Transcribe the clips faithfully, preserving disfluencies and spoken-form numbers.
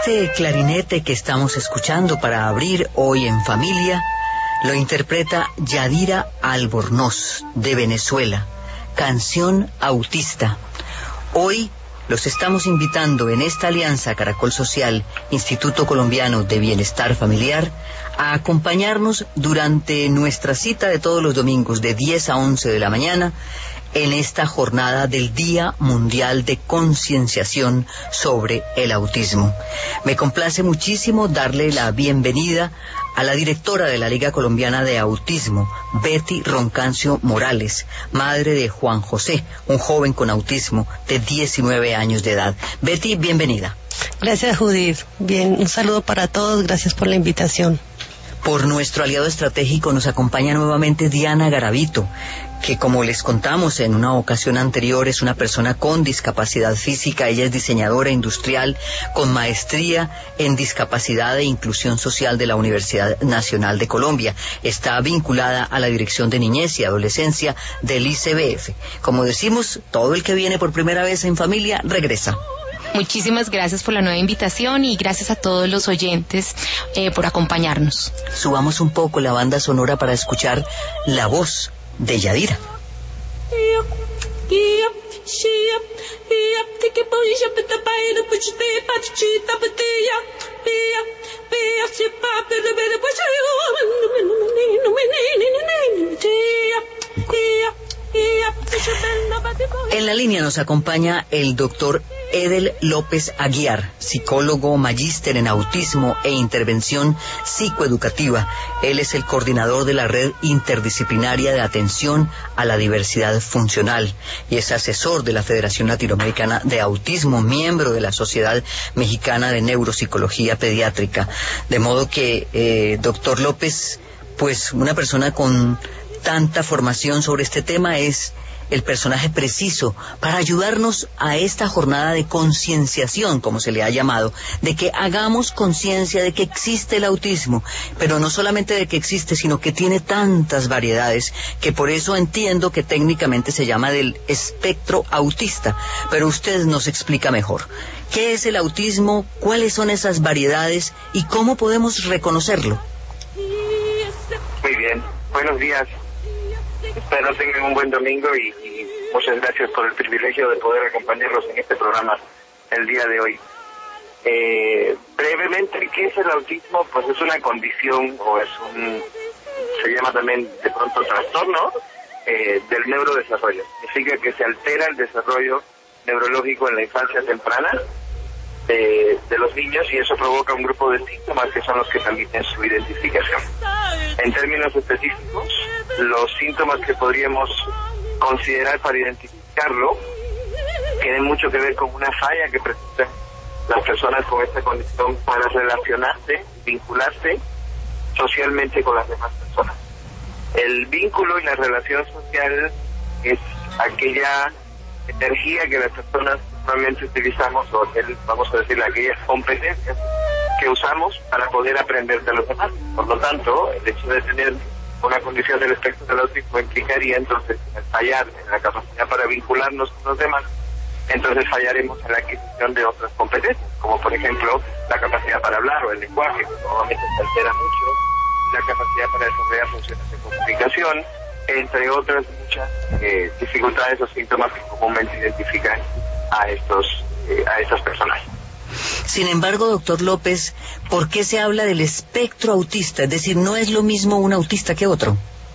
Este clarinete que estamos escuchando para abrir hoy en familia lo interpreta Yadira Albornoz de Venezuela, canción autista. Hoy los estamos invitando en esta alianza Caracol Social, Instituto Colombiano de Bienestar Familiar, a acompañarnos durante nuestra cita de todos los domingos de diez a once de la mañana en esta jornada del Día Mundial de Concienciación sobre el Autismo. Me complace muchísimo darle la bienvenida a la directora de la Liga Colombiana de Autismo, Betty Roncancio Morales, madre de Juan José, un joven con autismo de diecinueve años de edad. Betty, bienvenida. Gracias, Judith. Bien, un saludo para todos, gracias por la invitación. Por nuestro aliado estratégico nos acompaña nuevamente Diana Garavito, que como les contamos en una ocasión anterior es una persona con discapacidad física. Ella es diseñadora industrial con maestría en discapacidad e inclusión social de la Universidad Nacional de Colombia. Está vinculada a la Dirección de Niñez y Adolescencia del I C B F. Como decimos, todo el que viene por primera vez en familia regresa. Muchísimas gracias por la nueva invitación y gracias a todos los oyentes eh, por acompañarnos. Subamos un poco la banda sonora para escuchar la voz de Yadira. En la línea nos acompaña el doctor Edel López Aguiar, psicólogo, magíster en autismo e intervención psicoeducativa. Él es el coordinador de la Red Interdisciplinaria de Atención a la Diversidad Funcional y es asesor de la Federación Latinoamericana de Autismo, miembro de la Sociedad Mexicana de Neuropsicología Pediátrica. De modo que, eh, doctor López, pues una persona con tanta formación sobre este tema es el personaje preciso para ayudarnos a esta jornada de concienciación, como se le ha llamado, de que hagamos conciencia de que existe el autismo, pero no solamente de que existe, sino que tiene tantas variedades, que por eso entiendo que técnicamente se llama del espectro autista, pero usted nos explica mejor. ¿Qué es el autismo? ¿Cuáles son esas variedades? ¿Y cómo podemos reconocerlo? Muy bien, buenos días. Espero tengan un buen domingo y, y muchas gracias por el privilegio de poder acompañarlos en este programa el día de hoy. Eh, brevemente, ¿qué es el autismo? Pues es una condición o es un, se llama también de pronto trastorno eh, del neurodesarrollo. Significa que se altera el desarrollo neurológico en la infancia temprana de, de los niños y eso provoca un grupo de síntomas que son los que permiten su identificación. En términos específicos, los síntomas que podríamos considerar para identificarlo tienen mucho que ver con una falla que presentan las personas con esta condición para relacionarse, vincularse socialmente con las demás personas. El vínculo y la relación social es aquella energía que las personas normalmente utilizamos, o aquel, vamos a decir, aquellas competencias que usamos para poder aprender de los demás. Por lo tanto, el hecho de tener una condición del espectro del autismo implicaría entonces fallar en la capacidad para vincularnos con los demás, entonces fallaremos en la adquisición de otras competencias, como por ejemplo la capacidad para hablar o el lenguaje, que normalmente se altera mucho, la capacidad para desarrollar funciones de comunicación, entre otras muchas eh, dificultades o síntomas que comúnmente identifican a estos eh, a estas personas. Sin embargo, doctor López, ¿por qué se habla del espectro autista? Es decir, ¿no es lo mismo un autista que otro?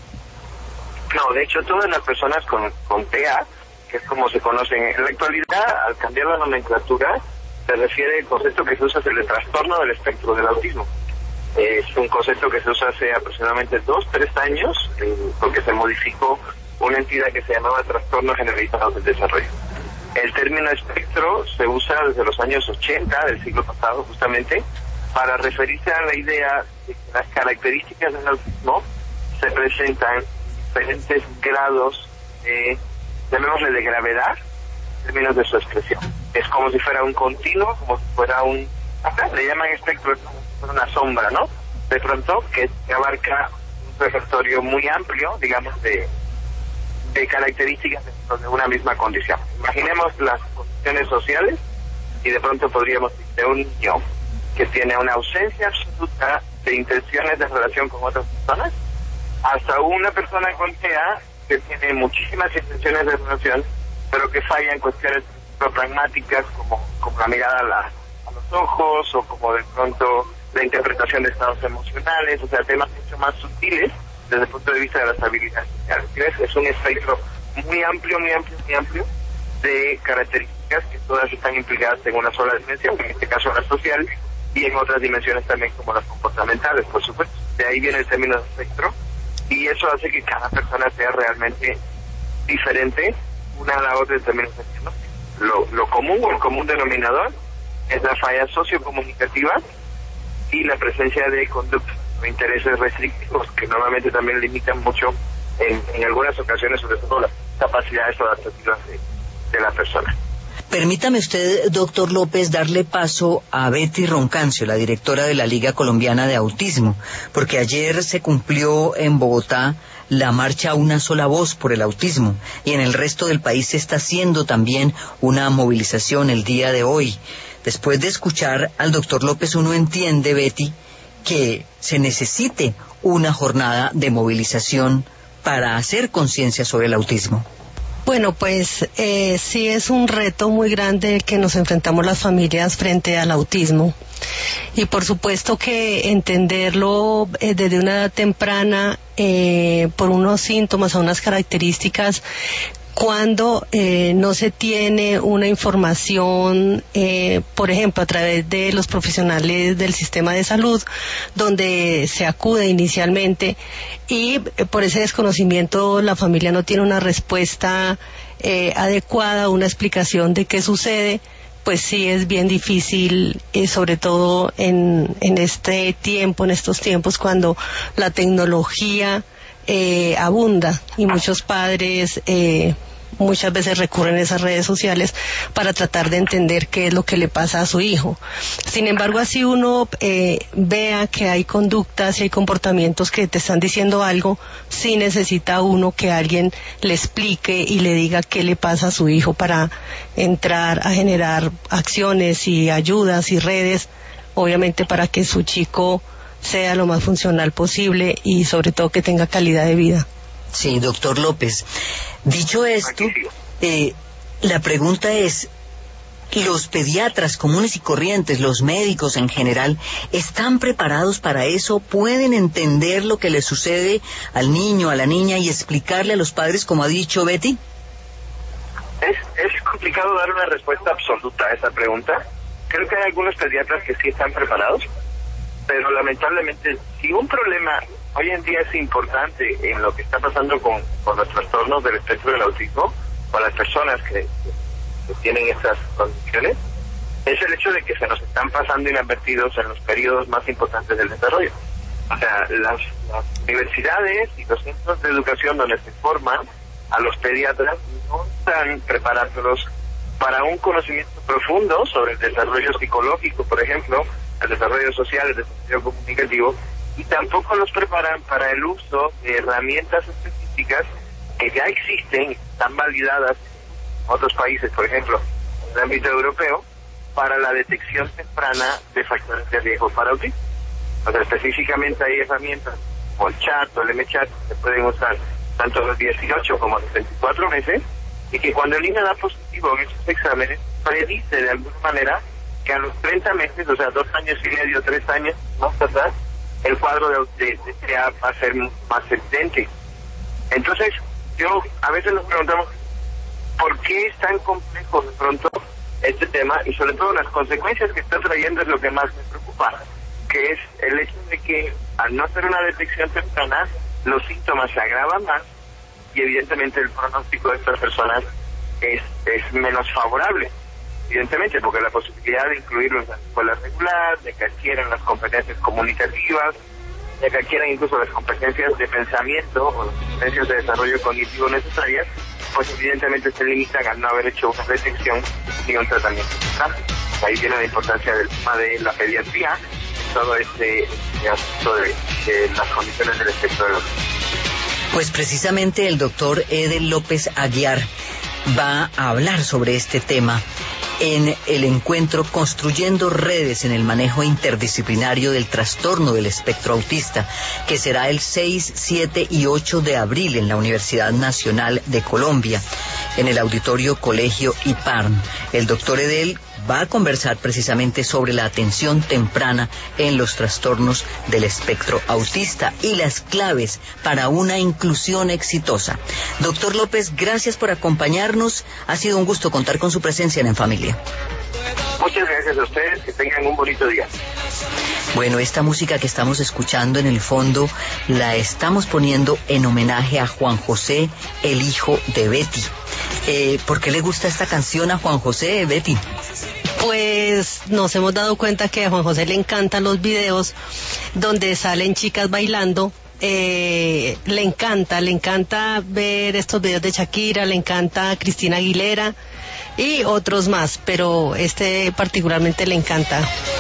No, de hecho, todas las personas con, con T E A, que es como se conocen en la actualidad, al cambiar la nomenclatura, se refiere al concepto que se usa el trastorno del espectro del autismo. Es un concepto que se usa hace aproximadamente dos, tres años, eh, porque se modificó una entidad que se llamaba trastorno generalizado del desarrollo. El término espectro se usa desde los años ochenta del siglo pasado, justamente, para referirse a la idea de que las características del autismo se presentan en diferentes grados de, llamémosle, de gravedad, en términos de su expresión. Es como si fuera un continuo, como si fuera un... Acá le llaman espectro, es como si fuera una sombra, ¿no? De pronto, que abarca un repertorio muy amplio, digamos, de... de características de una misma condición. Imaginemos las condiciones sociales y de pronto podríamos decir de un niño que tiene una ausencia absoluta de intenciones de relación con otras personas, hasta una persona con T E A que tiene muchísimas intenciones de relación, pero que falla en cuestiones pragmáticas como, como la mirada a, la, a los ojos, o como de pronto la interpretación de estados emocionales, o sea, temas mucho más sutiles desde el punto de vista de las habilidades sociales. Es un espectro muy amplio, muy amplio, muy amplio de características que todas están implicadas en una sola dimensión, en este caso la social, y en otras dimensiones también como las comportamentales, por supuesto. De ahí viene el término de espectro, y eso hace que cada persona sea realmente diferente una a la otra en términos de diagnóstico. Lo, lo común o el común denominador es la falla sociocomunicativa y la presencia de conductas o intereses restrictivos que normalmente también limitan mucho en, en algunas ocasiones, sobre todo las capacidades adaptativas de, de la persona. Permítame usted, doctor López, darle paso a Betty Roncancio, la directora de la Liga Colombiana de Autismo, porque ayer se cumplió en Bogotá la marcha Una Sola Voz por el Autismo, y en el resto del país se está haciendo también una movilización el día de hoy. Después de escuchar al doctor López, uno entiende, Betty, que se necesite una jornada de movilización para hacer conciencia sobre el autismo. Bueno, pues eh, sí es un reto muy grande que nos enfrentamos las familias frente al autismo, y por supuesto que entenderlo eh, desde una edad temprana eh, por unos síntomas o unas características, cuando eh, no se tiene una información, eh, por ejemplo, a través de los profesionales del sistema de salud, donde se acude inicialmente, y eh, por ese desconocimiento la familia no tiene una respuesta eh, adecuada, una explicación de qué sucede, pues sí es bien difícil, eh, sobre todo en, en este tiempo, en estos tiempos cuando la tecnología eh, abunda y muchos padres eh, muchas veces recurren a esas redes sociales para tratar de entender qué es lo que le pasa a su hijo. Sin embargo, así uno eh, vea que hay conductas y hay comportamientos que te están diciendo algo, sí necesita uno que alguien le explique y le diga qué le pasa a su hijo para entrar a generar acciones y ayudas y redes, obviamente para que su chico sea lo más funcional posible y sobre todo que tenga calidad de vida. Sí, doctor López. Dicho esto, eh, la pregunta es, ¿los pediatras comunes y corrientes, los médicos en general, están preparados para eso? ¿Pueden entender lo que le sucede al niño, a la niña, y explicarle a los padres, como ha dicho Betty? Es, es complicado dar una respuesta absoluta a esa pregunta. Creo que hay algunos pediatras que sí están preparados, pero lamentablemente, si un problema hoy en día es importante en lo que está pasando con, con los trastornos del espectro del autismo, con las personas que, que tienen estas condiciones, es el hecho de que se nos están pasando inadvertidos en los periodos más importantes del desarrollo. O sea, las, las universidades y los centros de educación donde se forman a los pediatras no están preparándolos para un conocimiento profundo sobre el desarrollo psicológico, por ejemplo, el desarrollo social, el desarrollo comunicativo, y tampoco los preparan para el uso de herramientas específicas que ya existen, están validadas en otros países, por ejemplo, en el ámbito europeo, para la detección temprana de factores de riesgo para autismo. O sea, específicamente hay herramientas como el chat o el M-Chat que se pueden usar tanto a los dieciocho como a los veinticuatro meses, y que cuando el niño da positivo en esos exámenes, predice de alguna manera que a los treinta meses, o sea, dos años y medio, tres años más atrás, el cuadro de, de, de T E A va a ser más evidente. Entonces, yo a veces nos preguntamos por qué es tan complejo de pronto este tema, y sobre todo las consecuencias que está trayendo es lo que más me preocupa, que es el hecho de que al no hacer una detección temprana, los síntomas se agravan más y evidentemente el pronóstico de estas personas es, es menos favorable. Evidentemente, porque la posibilidad de incluirlos en la escuela regular, de que adquieran las competencias comunicativas, de que adquieran incluso las competencias de pensamiento o las competencias de desarrollo cognitivo necesarias, pues evidentemente se limitan al no haber hecho una detección ni un tratamiento. Ahí viene la importancia del tema de la pediatría, todo este, este asunto de, de las condiciones del espectro de los niños. Pues precisamente el doctor Edel López Aguiar va a hablar sobre este tema. en el encuentro Construyendo Redes en el Manejo Interdisciplinario del Trastorno del Espectro Autista, que será el seis, siete y ocho de abril en la Universidad Nacional de Colombia, en el Auditorio Colegio IPARM. El doctor Edel va a conversar precisamente sobre la atención temprana en los trastornos del espectro autista y las claves para una inclusión exitosa. Doctor López, gracias por acompañarnos. Ha sido un gusto contar con su presencia en En Familia. Muchas gracias a ustedes, que tengan un bonito día. Bueno, esta música que estamos escuchando en el fondo la estamos poniendo en homenaje a Juan José, el hijo de Betty. Eh, ¿Por qué le gusta esta canción a Juan José, Betty? Pues nos hemos dado cuenta que a Juan José le encantan los videos donde salen chicas bailando. Eh, le encanta, le encanta ver estos videos de Shakira, le encanta Cristina Aguilera y otros más, pero este particularmente le encanta.